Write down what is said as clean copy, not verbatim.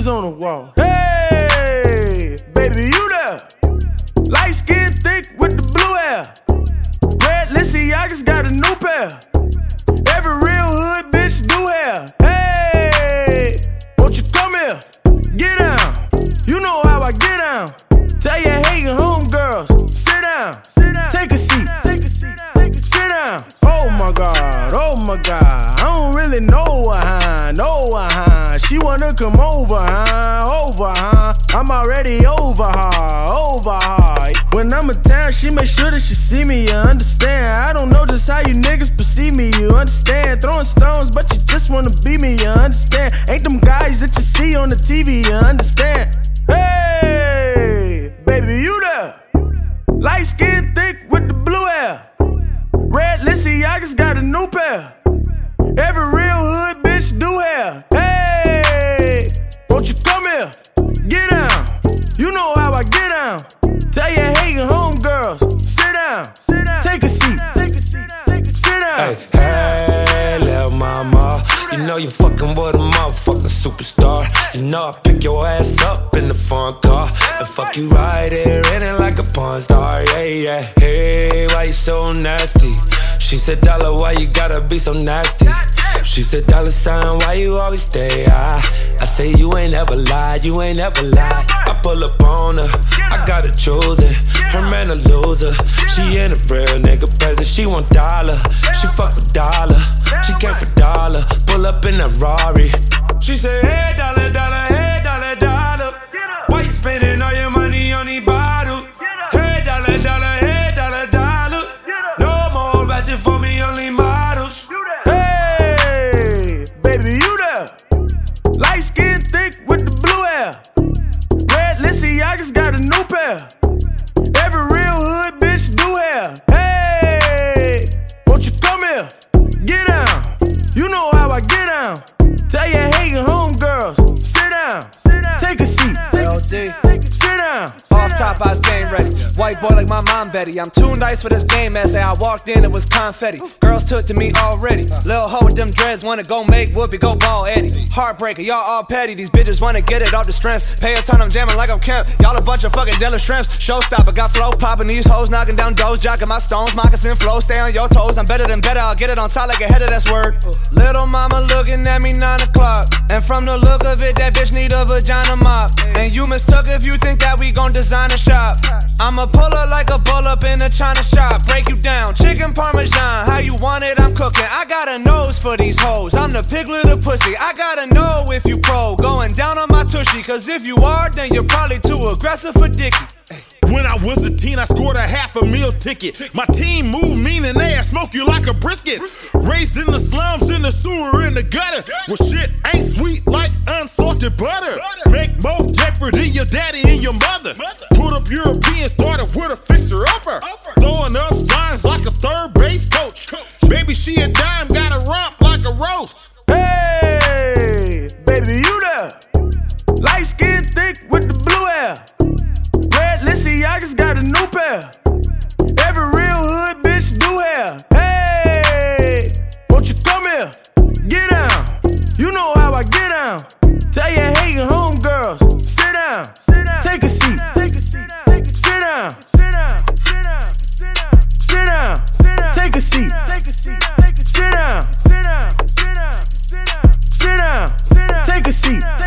pictures on the wall. Hey, baby, you there? Light skin thick with the blue hair. Red Balenciaga's got a new pair. Every real hood bitch do hair. Hey, won't you come here? Get down. You know how I get down. Tell your hating homegirls, sit down. Take a seat. Sit down. Oh my God, oh my God. I don't really know her, She wanna come over, I'm already over her. When I'm in town, she make sure that she see me, you understand. I don't know just how you niggas perceive me, you understand. Throwing stones, but you just wanna be me, you understand. Ain't them guys that you see on the TV, you understand. Hey, baby, you there? Light skin thick with the blue hair. Red Balenciaga's got a new pair. Every real hood bitch do hair. Hey, won't you come here? Get down. You know how I get down. Tell your hating homegirls, sit down. Take a seat. Sit down. Hey, little mama, you know you fucking with a motherfucking superstar. You know I pick your ass up in the foreign car and fuck you right here in it like a porn star. Yeah. Hey, why you so nasty? She said, dollar, why you gotta be so nasty? She said, dollar sign, why you always stay high? I say, you ain't ever lied, you ain't ever lied. I pull up on her, I got her chosen. Her man a loser, she in a real nigga present. She want dollar, she fuck with dollar. She came for dollar, pull up in a Rari. She said, hey, dollar, dollar, hey, dollar, dollar. Why you spending all your money on these bottles? Hey, dollar, dollar, hey, dollar, dollar. No more ratchet for me, only models. Hey, baby, you there? Light skin thick with the blue hair. Red Balenciaga's got a new pair. Every real hood bitch do hair. Hey, won't you come here? Get down. You know how I get down. Tell your hating homegirls, sit down. Take a seat. LD. Sit down. Off top, I was game ready. White boy like my mom Betty. I'm too nice for this game essay. I walked in, it was confetti. Girls took to me already. Lil' hoe with them dreads wanna go make Whoopi go ball Eddie. Heartbreaker, y'all all petty. These bitches wanna get it off the strength. Pay a ton, I'm jamming like I'm Kemp. Y'all a bunch of fucking Della shrimps. Showstopper, got flow popping. These hoes knocking down doors, jocking my stones, moccasin flow. Stay on your toes, I'm better than better. I'll get it on top like a header, that's word. Little mama looking at me 9 o'clock. And from the look of it, that bitch need a vagina mop. And you mistook if you think that we gon' design a shop. I'ma pull up like a bull up in a China shop. Break you down, chicken parmesan, how you want it, I'm cooking. I got a nose for these hoes, I'm the piglet of pussy. I gotta know if you pro, going down on my tushy. Cause if you are, then you're probably too aggressive for dicky. When I was a teen, I scored a half a meal ticket. My team moved mean and they smoke you like a brisket. Raised in the slums, in the sewer, in the gutter. Well, shit ain't sweet like unsalted butter. Make more jeopardy, your daddy and your mother. Put up European, started with a fixer-upper. Throwing up signs like a third base coach. Baby, she a dime, got a rump like a roast. Hey, baby, you there? Light skin thick with the blue hair. Red Balenciaga's got a new pair. Every real hood bitch do hair. Hey, won't you come here? Get down. You know how I get down. Tell your hating homegirls, sit down. Take a seat. Sit down. Sit down. Take a seat. Sit down. Sit down. Take a seat.